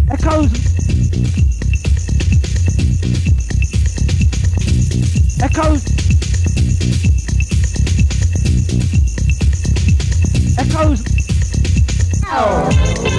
Echoes. Echoes. Echoes. Oh.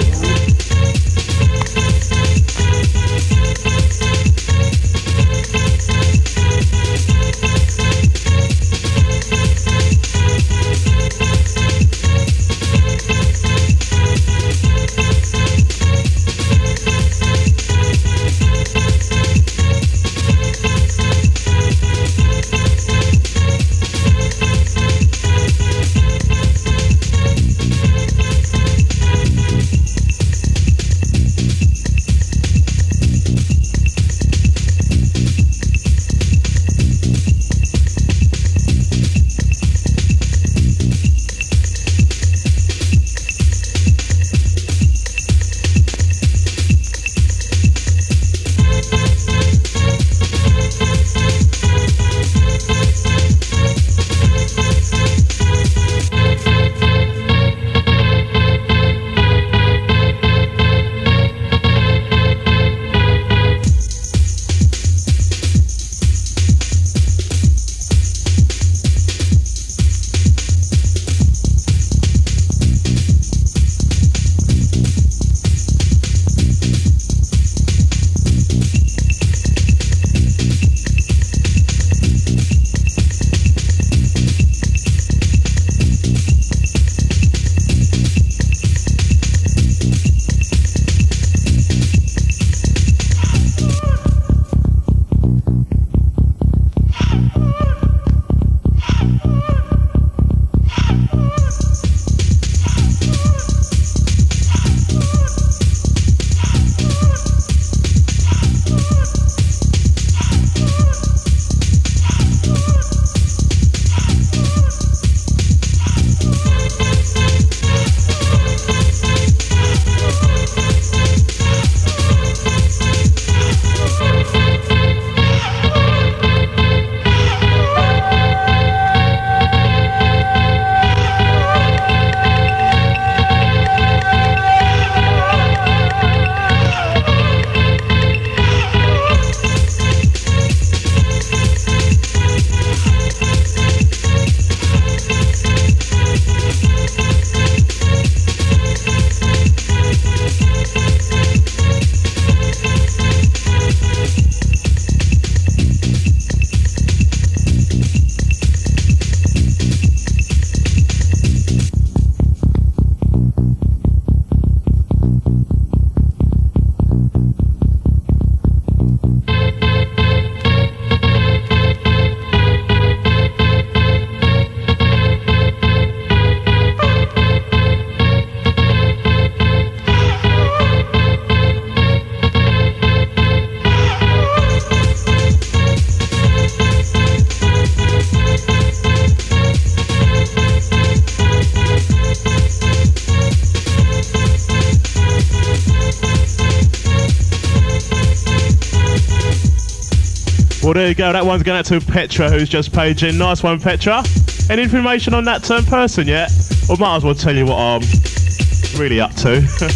Well, there you go. That one's going out to Petra, who's just paging. Nice one, Petra. Any information on that person yet? Well, might as well tell you what I'm really up to.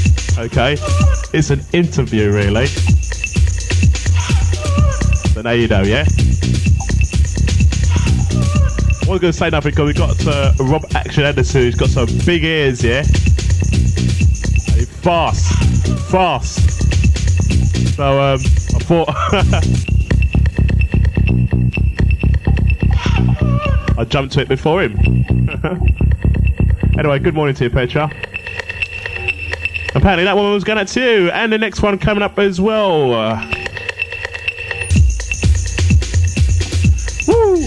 Okay. It's an interview, really. So there you go, yeah? I wasn't going to say nothing because we've got Rob Action Anderson, who's got some big ears, yeah? Hey, fast. So, I thought... I jumped to it before him. Anyway, good morning to you, Petra. Apparently that one was going out to you. And the next one coming up as well. Woo!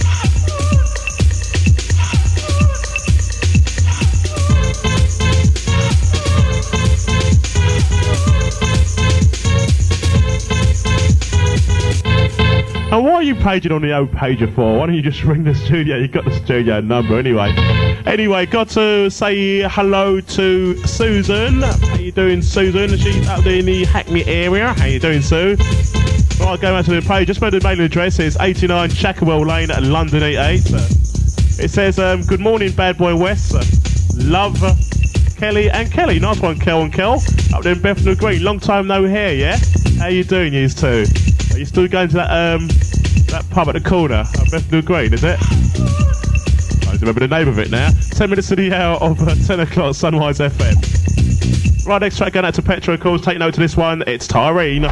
And why are you paging on the old pager for? Why don't you just ring the studio? You've got the studio number anyway. Anyway, got to say hello to Susan. How you doing, Susan? She's up there in the Hackney area. How you doing, Sue? Right, going back to the page. Just remember the mailing address is 89 Shackerwell Lane, London E8. It says, good morning, Bad Boy West. Love Kelly and Kelly. Nice one, Kel and Kel. Up there in Bethnal Green. Long time no hear, yeah? How you doing, you two? Are you still going to that pub at the corner at Bethnal Green, is it? I don't remember the name of it now. 10 minutes to the hour of 10 o'clock, Sunrise FM. Right, next track going out to Petra, of course. Take note to this one. It's Tyrene.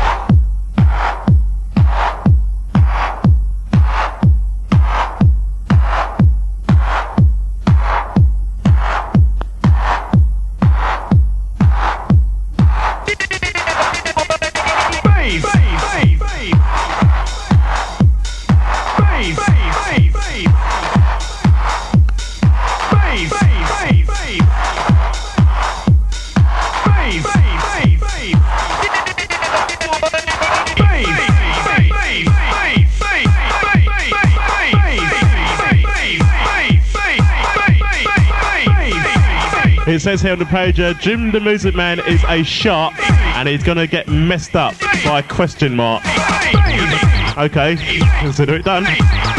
It says here on the page, Jim the Music Man is a shark and he's going to get messed up by a question mark. Okay, consider it done.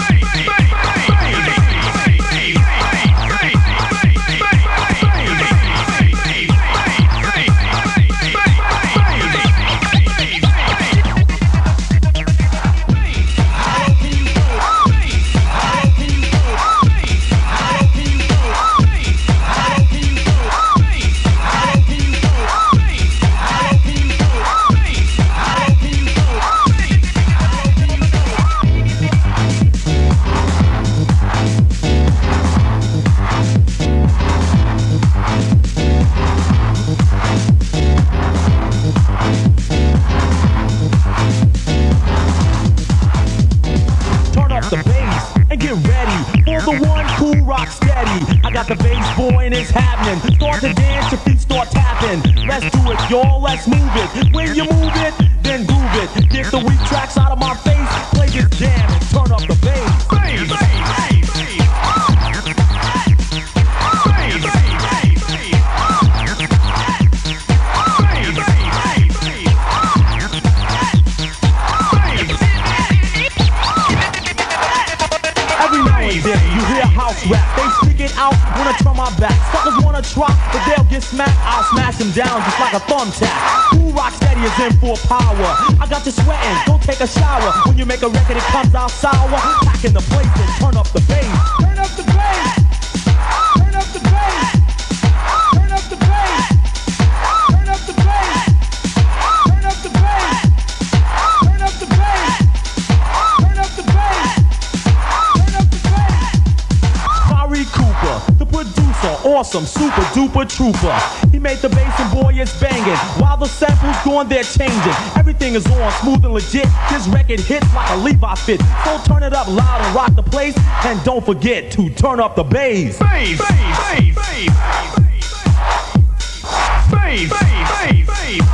The bass boy and it's happening. Start to dance, your feet start tapping. Let's do it, y'all, let's move it. When you move it, then groove it. Get the weak tracks out of my face. Play this jam and turn up the bass. Every now and then you hear house rap. Out when I turn my back. Suckers wanna try, but they'll get smacked. I'll smash them down just like a thumbtack. Who rock steady is in for power. I got you sweating, go take a shower. When you make a record, it comes out sour. Pack in the place and turn up the bass. Turn up the bass. Turn up the bass. Turn up the bass. Turn up the bass. Turn up the bass. Turn up the bass. Turn up the bass. Turn up the bass. Sorry, Cooper, the producer, awesome, super duper trooper. He made the bass and boy it's banging. While the samples going, they're changing. Everything is on, smooth and legit. This record hits like a Levi fit. So turn it up loud and rock the place. And don't forget to turn up the bass. Bass, bass, bass, bass, bass, bass,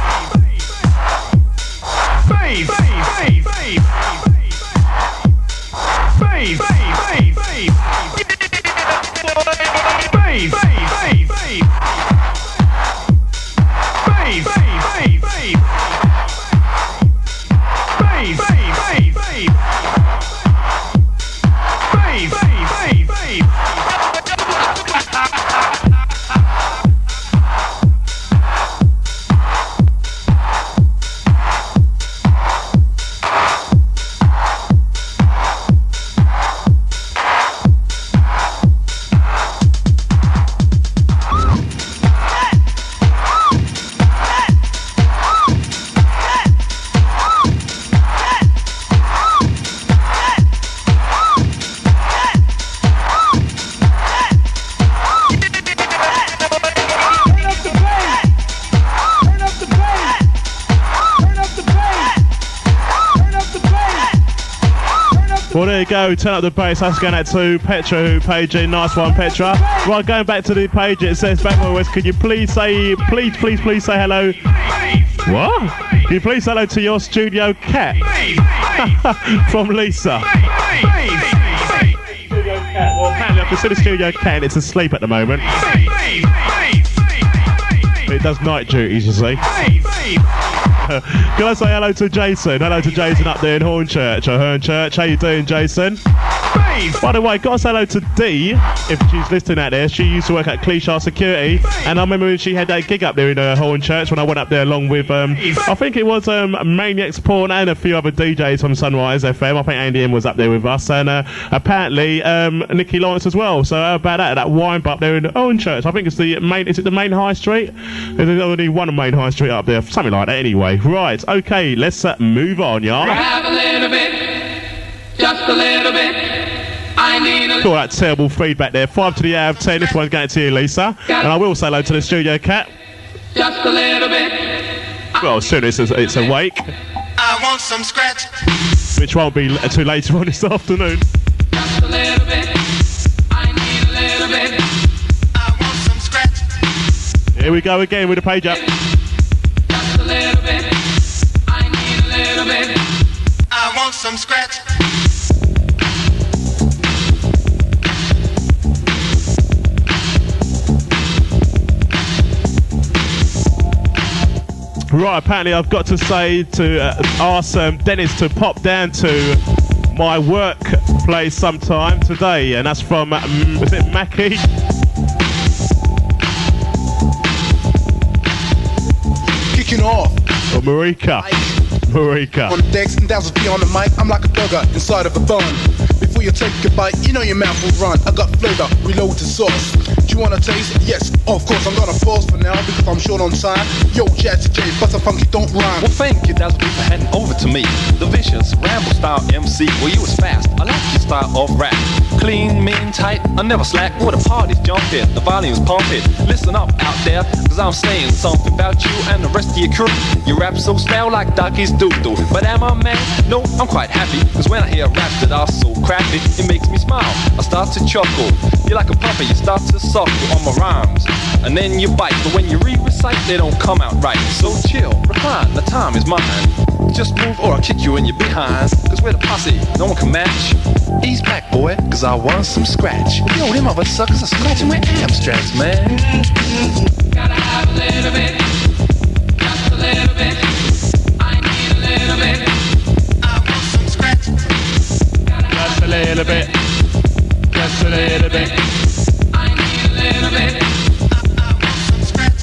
bass, bass, bass, bass, bass, bass, bass. Bass, bass, bass, bass. Bass, bass, bass, bass. Bass, bass, bass, bass. Bass, bass, bass, bass. Well, there you go. Turn up the bass. That's going out to Petra, who page in. Nice one, Petra. Right, going back to the page, it says, Backward West, could you please say, please say hello? What? Can you please say hello to your studio cat? From Lisa. Studio cat. Well, apparently I can see the studio cat. It's asleep at the moment. It does night duties, you see. Can I say hello to Jason? Hello to Jason up there in Hornchurch. How you doing, Jason? By the way, got to say hello to Dee, if she's listening out there. She used to work at Clichy Security, and I remember when she had that gig up there in Hornchurch when I went up there along with, I think it was Maniacs Porn and a few other DJs from Sunrise FM. I think Andy M was up there with us, and apparently Nicky Lawrence as well. So how about that wine bar up there in Hornchurch? I think it's the main, is it the main high street? There's only one main high street up there, something like that anyway. Right, okay, let's move on, y'all. Have a little bit, just a little bit. I need a All that terrible feedback there. 5 to the hour of 10. This one's going to you, Lisa. And I will say hello to the studio cat. just a little bit. Well, as soon as it's awake. I want some scratch. Which won't be too later on this afternoon. Just a little bit. I need a little bit. I want some scratch. Here we go again with the page up. Just a little bit. I need a little bit. I want some scratch. Right, apparently I've got to say to ask Dennis to pop down to my workplace sometime today, and that's from, was it Mackie? Kicking off. Or Marika? Marika. On the decks and dazzles be on the mic. I'm like a burger inside of a bun. Before you take a bite, you know your mouth will run. I got flavor, reload the sauce. Do you wanna taste? Yes, of course. I'm gonna pause for now because I'm short on time. Yo, Jazzy J, Buster Funky don't rhyme. Well, thank you, that's for heading over to me. The vicious, ramble style MC. Well, you was fast. I like your style of rap. Clean, mean, tight. I never slack. Well, the party's jumping. The volume's pumping. Listen up out there, cause I'm saying something about you and the rest of your crew. You rap so stale like Docky's doo-doo. But am I mad? No, I'm quite happy. Cause when I hear raps that are so crappy, it makes me smile. I start to chuckle. You're like a puppy, you start to suckle on my rhymes. And then you bite, but when you re-recite, they don't come out right. So chill, recline, the time is mine. Just move or I'll kick you in your behind. Cause we're the posse, no one can match. Ease back, boy, cause I want some scratch. Yo, them other suckers are scratching my abstracts, man. Gotta have a little bit. Just a little bit. I need a little bit. I want some scratch. Just a little bit. Just a little bit. I need a little bit. I want some scratch.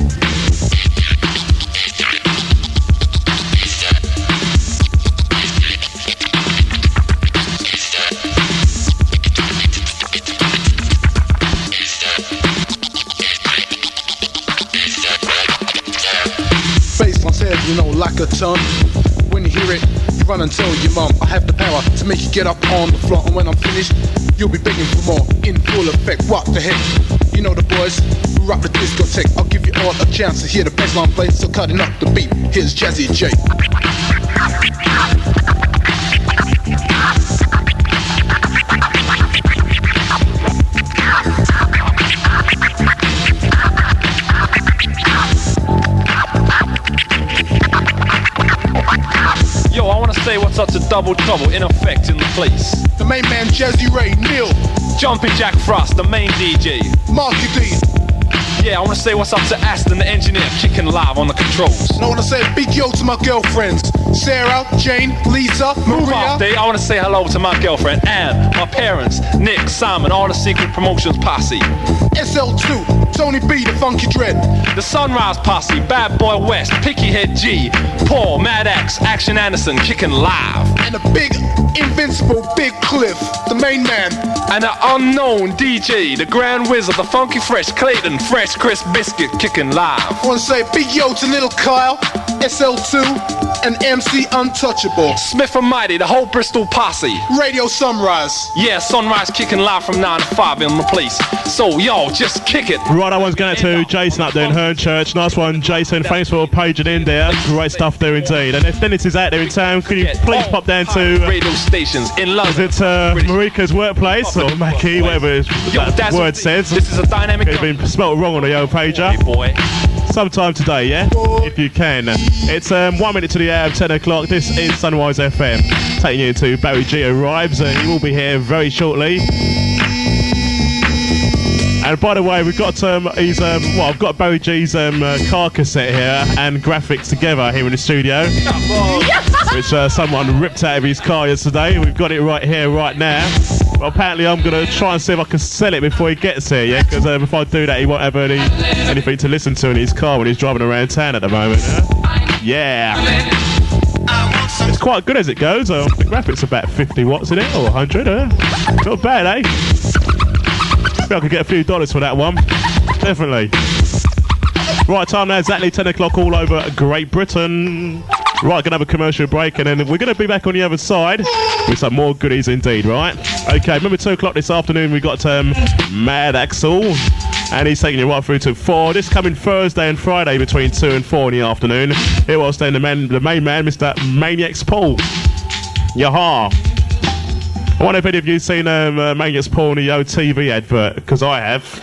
Bass on head, you know, like a ton. When you hear it, you run and tell your mum. I have the power to make you get up on the floor. And when I'm finished, you'll be begging for more. In full effect, what the heck? You know the boys who rock the discotheque. I'll give you all a chance to hear the bassline play. So cutting up the beat, here's Jazzy J. Yo, I wanna say what's up to Double Trouble in effect in the place. The main man, Jazzy Ray, Neil, Jumpin' Jack Frost, the main DJ. Marky D. Yeah, I wanna say what's up to Aston, the engineer, kicking live on the controls. And I wanna say a big yo to my girlfriends, Sarah, Jane, Lisa, Move Maria. off, Dave. I wanna say hello to my girlfriend, Anne, my parents, Nick, Simon, all the Secret Promotions posse. SL2, Tony B, the Funky Dread. The Sunrise Posse, Bad Boy West, Picky Head G, Paul, Mad X, Action Anderson, kicking live. And a big, invincible Big Cliff, the main man. And the unknown DJ, the Grand Wizard, the Funky Fresh, Clayton, Fresh Chris Biscuit, kicking live. I wanna say big yo to Little Kyle, SL2, and MC Untouchable. Smith and Mighty, the whole Bristol Posse. Radio Sunrise. Yeah, Sunrise kicking live from 9 to 5 in the place. So, y'all, just kick it. Right, that one's going out to Jason up there in Hornchurch. Nice one, Jason. Thanks for paging in there. Great stuff there indeed. And if Dennis is out there in town, could you please pop down to radio stations in London. is it Marika's workplace or Mackie, whatever that word says? This is a dynamic. It's been spelt wrong on the old pager. Hey, boy. Sometime today, yeah? If you can. It's 1 minute to the hour of 10 o'clock. This is Sunrise FM. Taking you to Barry G arrives. He will be here very shortly. And by the way, we've got I've got Barry G's car cassette here and graphics together here in the studio. which someone ripped out of his car yesterday. We've got it right here, right now. Well, apparently I'm going to try and see if I can sell it before he gets here, yeah? Because if I do that, he won't have anything to listen to in his car when he's driving around town at the moment. Yeah. It's quite good as it goes. The graphics about 50 watts in it, or 100, Not bad, eh? Maybe I could get a few dollars for that one. Definitely. Right, time now, exactly 10 o'clock all over Great Britain. Right, gonna have a commercial break, and then we're gonna be back on the other side with some more goodies indeed, right? Okay, remember 2 o'clock this afternoon we got Mad Axel, and he's taking you right through to 4. This coming Thursday and Friday between 2 and 4 in the afternoon. Here was then the main man, Mr. Maniacs Paul. Yaha. I wonder if any of you seen Maniacs Paul in the OTV advert, because I have.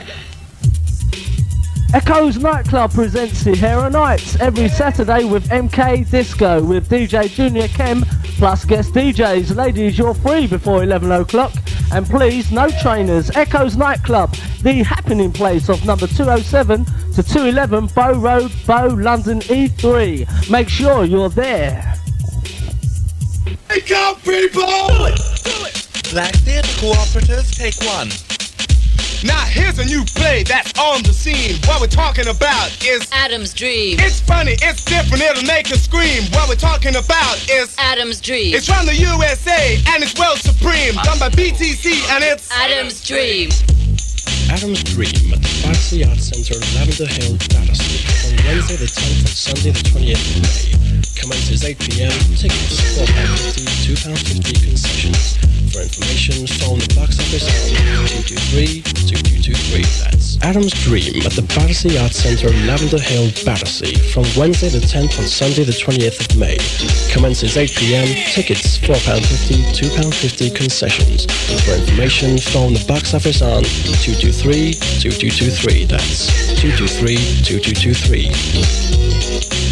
Echoes Nightclub presents the Hera Nights every Saturday with MK Disco with DJ Junior Kem plus guest DJs. Ladies, you're free before 11 o'clock, and please, no trainers. Echoes Nightclub, the happening place of number 207 to 211 Bow Road, Bow, London E3. Make sure you're there. Wake up, people! Do it! Black Theatre Cooperative, take 1. Now here's a new play that's on the scene. What we're talking about is Adam's Dream. It's funny, it's different, it'll make us scream. What we're talking about is Adam's Dream. It's from the USA and it's world supreme. Done by BTC and it's Adam's Dream. Adam's Dream at the Battersea Arts Centre, Lavender Hill, Battersea, on Wednesday the 10th and Sunday the 20th of May. Commences 8 p.m. Tickets £4.50, £2.50 concessions. For information, phone the box office on 223-2223. That's Adam's Dream at the Battersea Arts Centre, Lavender Hill, Battersea, from Wednesday the 10th and Sunday the 20th of May. Commences 8 p.m. Tickets £4.50, £2.50 concessions. For information, phone the box office on 223-2223. That's 223-2223.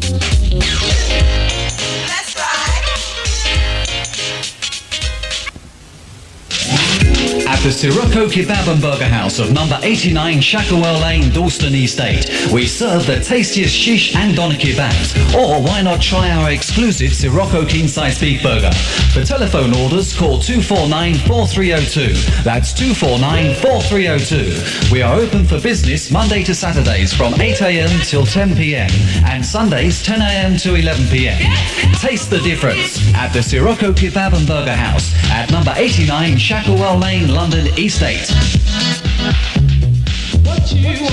At the Sirocco Kebab and Burger House of number 89 Shacklewell Lane, Dalston Estate, we serve the tastiest shish and doner kebabs. Or why not try our exclusive Sirocco King Size Beef Burger? For telephone orders, call 249-4302. That's 249-4302. We are open for business Monday to Saturdays from 8 a.m. till 10 p.m. and Sundays 10 a.m. to 11 p.m. Taste the difference at the Sirocco Kebab and Burger House at number 89 Shacklewell Lane, London Estate. What you want?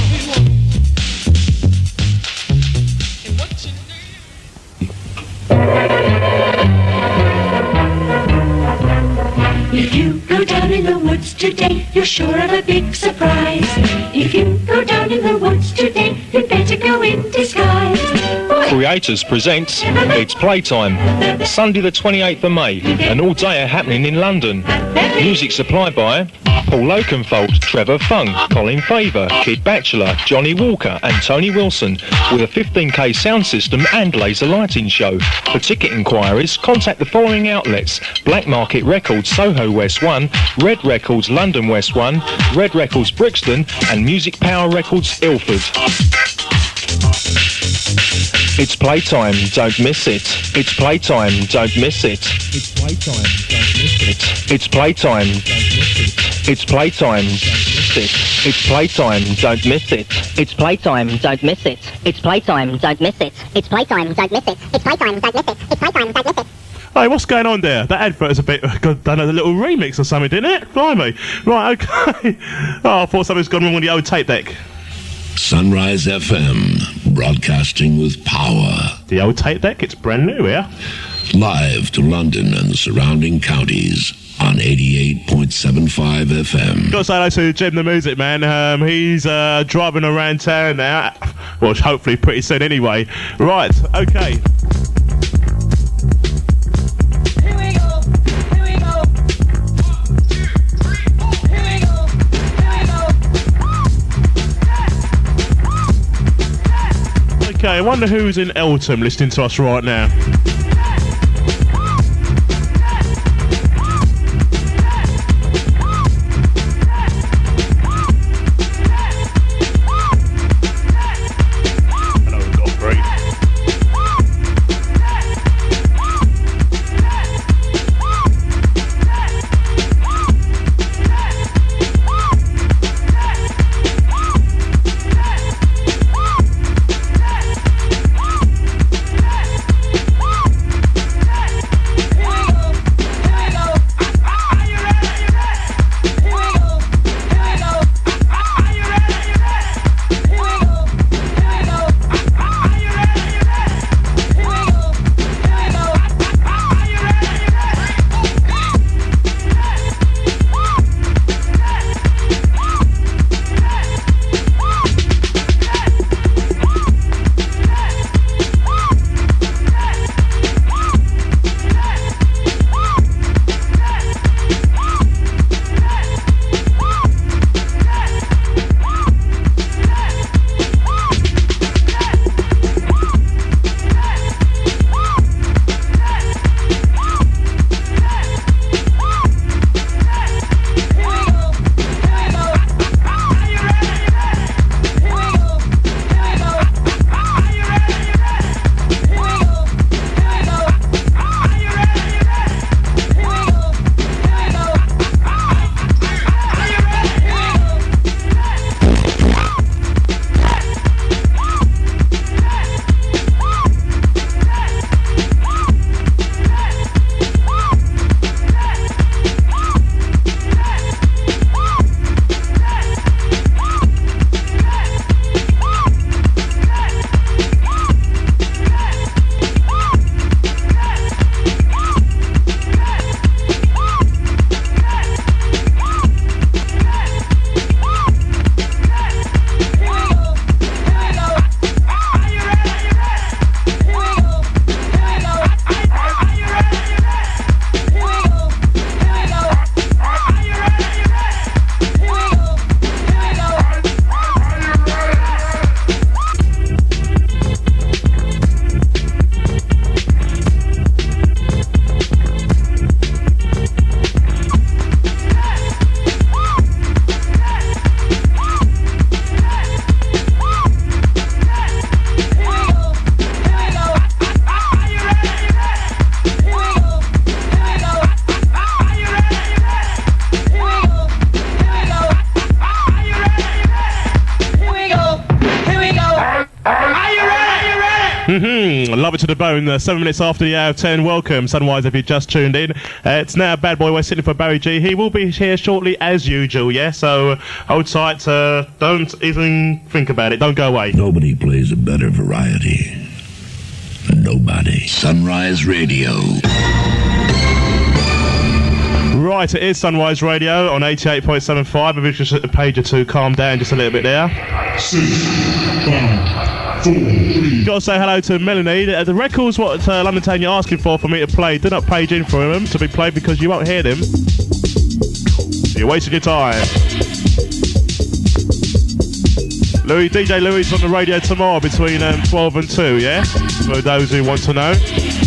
If you go down in the woods today, you're sure of a big surprise. If you go down in the woods today, you'd better go in disguise. Creators presents It's Playtime, Sunday the 28th of May, and all day are happening in London. Music supplied by Paul Oakenfold, Trevor Fung, Colin Faver, Kid Bachelor, Johnny Walker and Tony Wilson, with a 15k sound system and laser lighting show. For ticket inquiries, contact the following outlets: Black Market Records, Soho West 1, Red Records, London West 1, Red Records, Brixton, and Music Power Records, Ilford. It's playtime, don't miss it. It's playtime, don't miss it. It's playtime, don't miss it. It's playtime, don't miss it. It's playtime, don't miss it. It's playtime, don't miss it. It's playtime, don't miss it. It's playtime, don't miss it. It's playtime, don't miss it. It's playtime, don't miss it. Hey, what's going on there? That advert is a bit done a little remix or something, didn't it? Blimey. Right, okay. Oh, I thought something's gone wrong with the old tape deck. Sunrise FM, broadcasting with power. The old tape deck, it's brand new here. Live to London and the surrounding counties on 88.75 FM. Got to say hello to Jim the Music Man. He's driving around town now. Well, hopefully pretty soon anyway. Right, okay. Okay, I wonder who's in Eltham listening to us right now. Hello, Godfrey. Love it to the bone. 7 minutes after the hour of 10. Welcome, Sunwise, if you just tuned in. It's now Bad Boy West sitting for Barry G. He will be here shortly as usual, yeah? So hold tight. Don't even think about it. Don't go away. Nobody plays a better variety than nobody. Sunrise Radio. Right, it is Sunrise Radio on 88.75. If it's just a page or two, calm down just a little bit there. 6, 5, 4, 3. Got to say hello to Melanie. The record's what London Town you're asking for me to play. Do not page in for them to be played because you won't hear them. You're wasting your time. DJ Louis is on the radio tomorrow between 12 and 2, yeah? For those who want to know.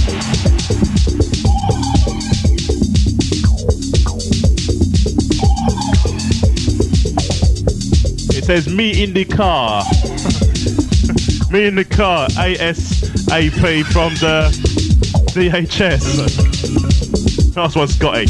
It says me in the car. Me in the car, ASAP from the DHS. Nice one, Scotty.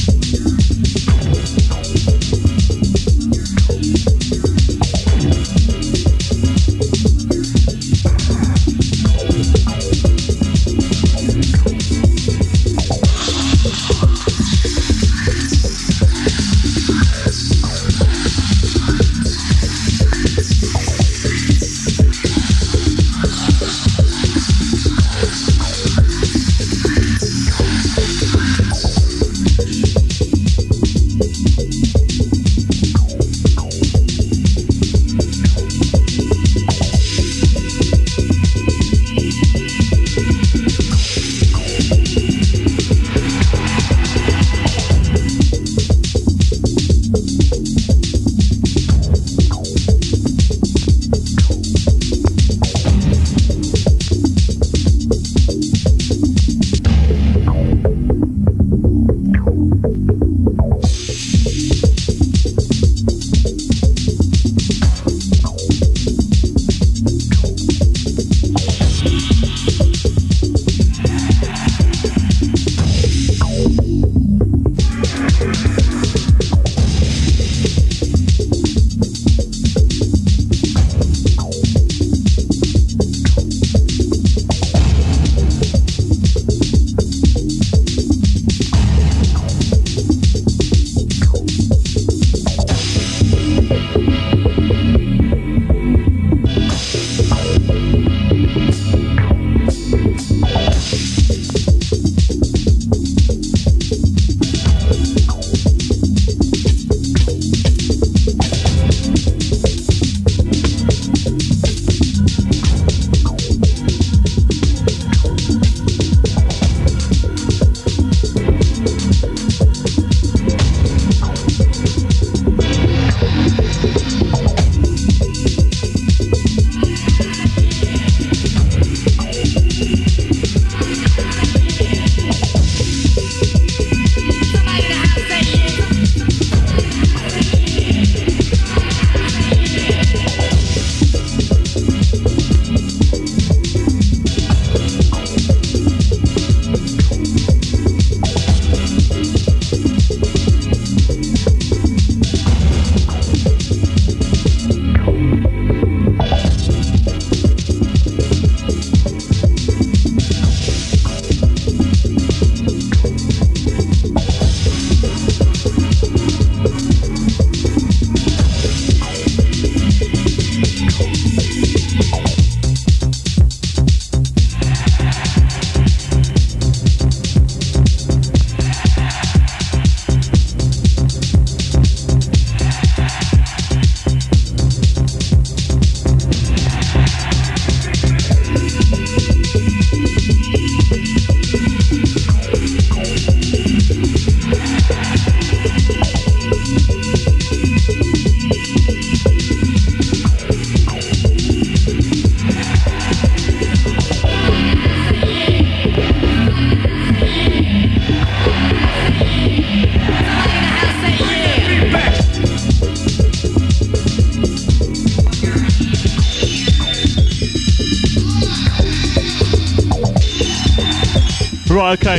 Right, okay,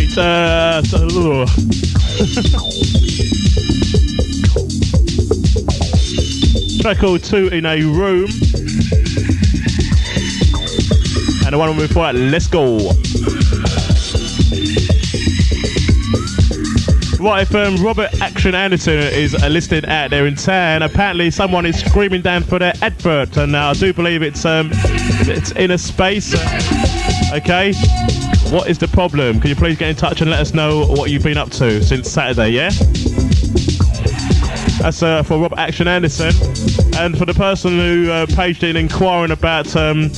track called Two in a Room. And the one before that, Let's Go. Right, if Robert Action Anderson is listed out there in town, apparently someone is screaming down for their advert, and I do believe it's Inner Space. Okay, what is the problem? Can you please get in touch and let us know what you've been up to since Saturday, yeah? That's for Robert Action Anderson. And for the person who paged in inquiring about some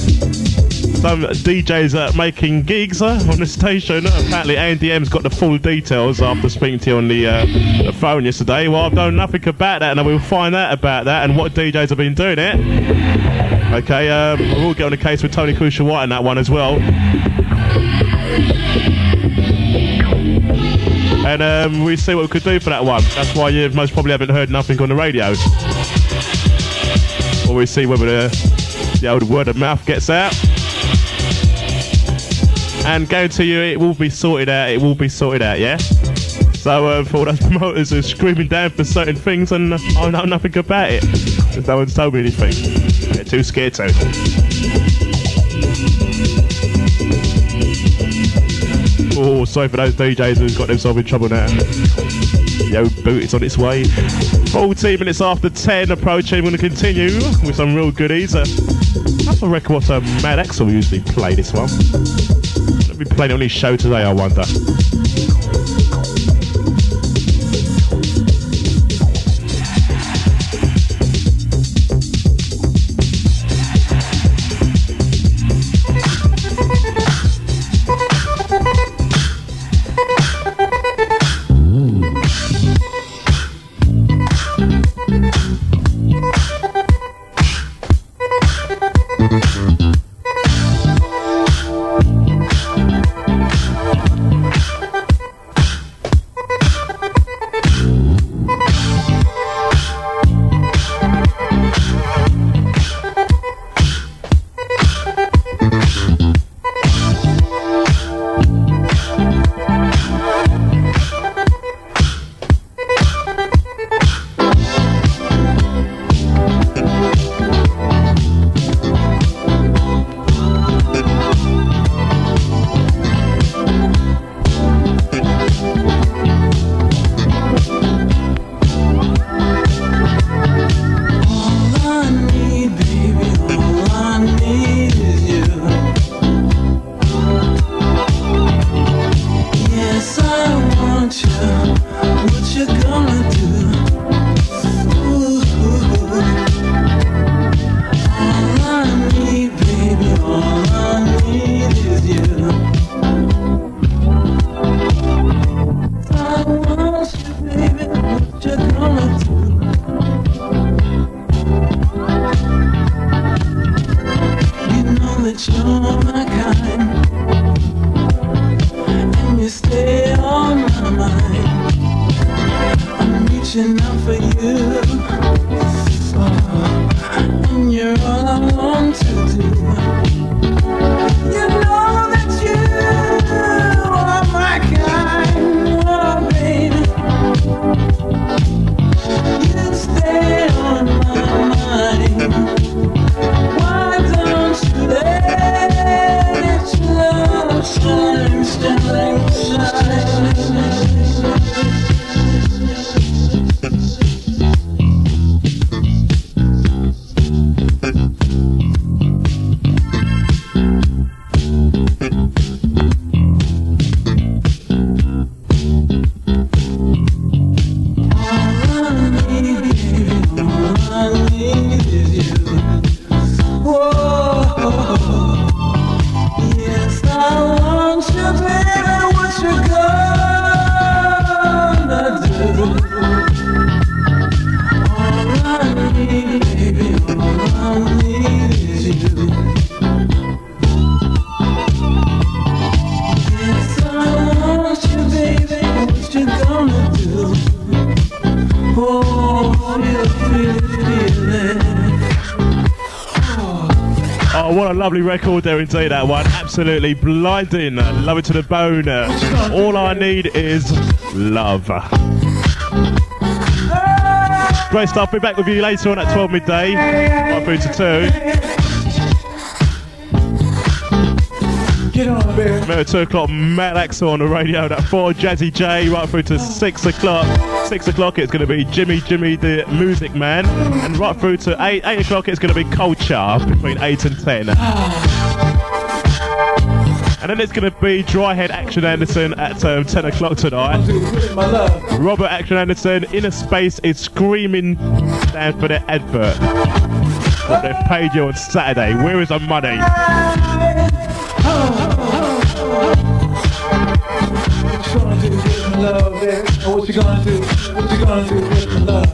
DJs making gigs on the station, apparently A&DM's got the full details after speaking to you on the phone yesterday. Well, I've known nothing about that, and we'll find out about that and what DJs have been doing it. Okay, we'll get on the case with Tony Crucial White on that one as well. And we'll see what we could do for that one. That's why you most probably haven't heard nothing on the radio. Or we'll see whether the old word of mouth gets out. And guarantee you it will be sorted out. It will be sorted out, yeah? So for all those promoters who are screaming down for certain things, and I know nothing about it. No one's told me anything. They're too scared to. Oh, sorry for those DJs who've got themselves in trouble now. Yo, boot, it's on its way. 14 minutes after 10 approaching. We're going to continue with some real goodies. I have to reckon what Mad Axel usually play this one. Let me play it on his show today, I wonder. Lovely record there indeed, that one. Absolutely blinding. Love it to the bone. All I need is love. Great stuff. Be back with you later on at 12 midday. Right through to 2. Get on, baby. Remember 2 o'clock, Matt Axel on the radio. At 4, Jazzy J, right through to 6 o'clock. 6 o'clock, it's going to be Jimmy the Music Man. And right through to 8 o'clock, it's going to be Culture between 8 and 10. And then it's going to be Dryhead Action Anderson at 10 o'clock tonight. Robert Action Anderson, Inner Space is screaming down for their advert. What they've paid you on Saturday. Where is the money? What you gonna do? What you gonna do with the love?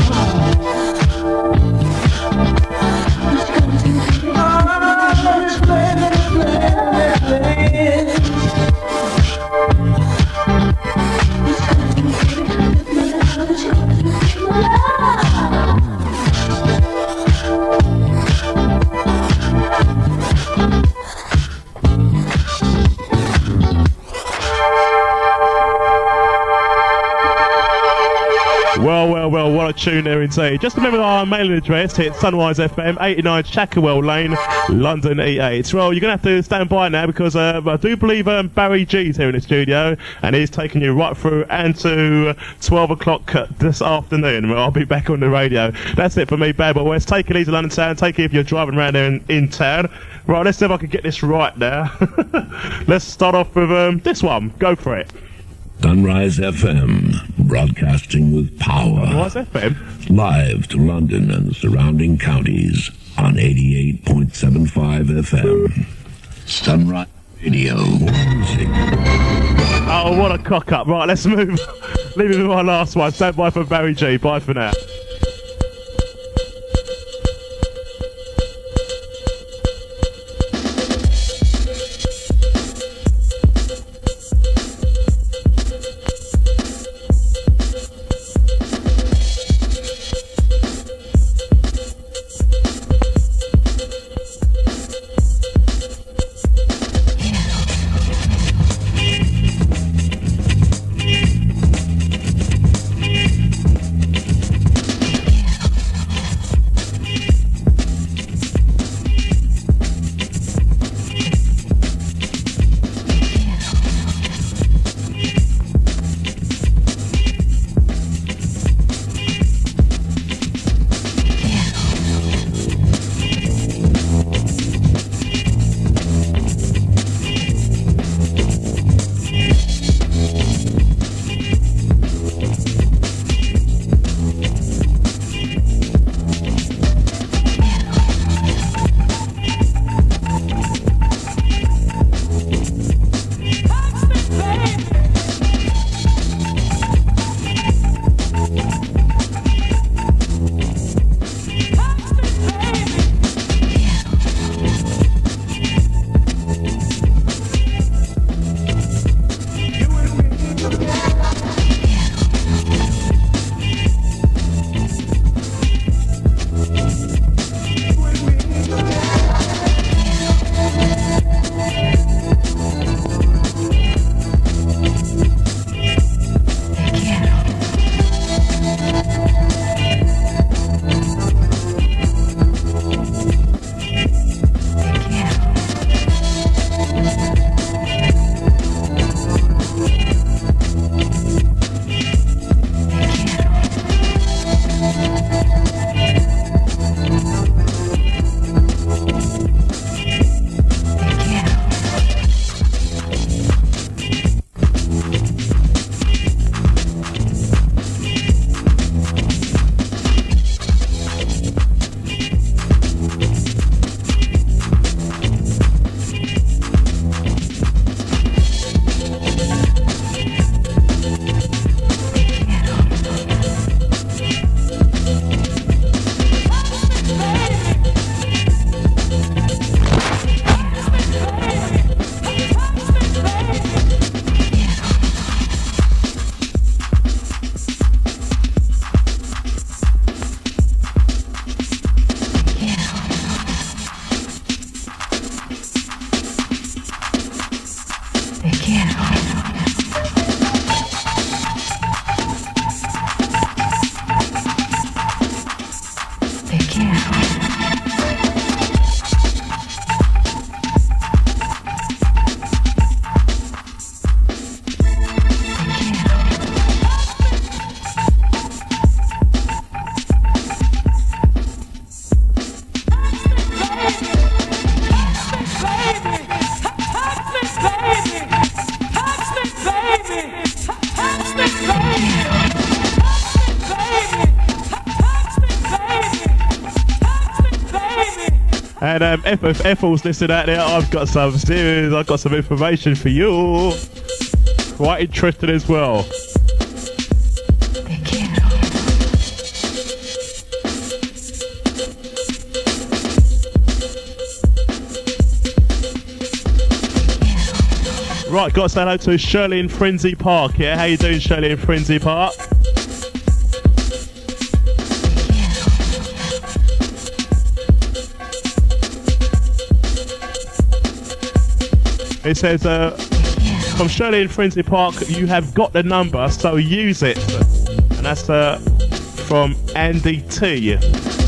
Well, what a tune there indeed. Just remember our mailing address, it's Sunrise FM, 89 Shackerwell Lane, London E8. Well, you're going to have to stand by now because I do believe Barry G's here in the studio and he's taking you right through and to 12 o'clock this afternoon. Well, I'll be back on the radio. That's it for me, Bad Boy West. Take it easy, London Town. Take it if you're driving around there in town. Right, let's see if I can get this right now. Let's start off with this one. Go for it. Sunrise FM, broadcasting with power. Sunrise FM? Live to London and the surrounding counties on 88.75 FM. Sunrise Radio Music. Oh, what a cock up. Right, let's move. Leave it with my last one. Stand by for Barry G. Bye for now. And if Ethel's listening out there, I've got some information for you. Quite interesting as well. Right, got to say hello to Shirley in Frenzy Park, yeah? How you doing, Shirley in Frenzy Park? It says, from Shirley in Frenzy Park, you have got the number, so use it. And that's from Andy T.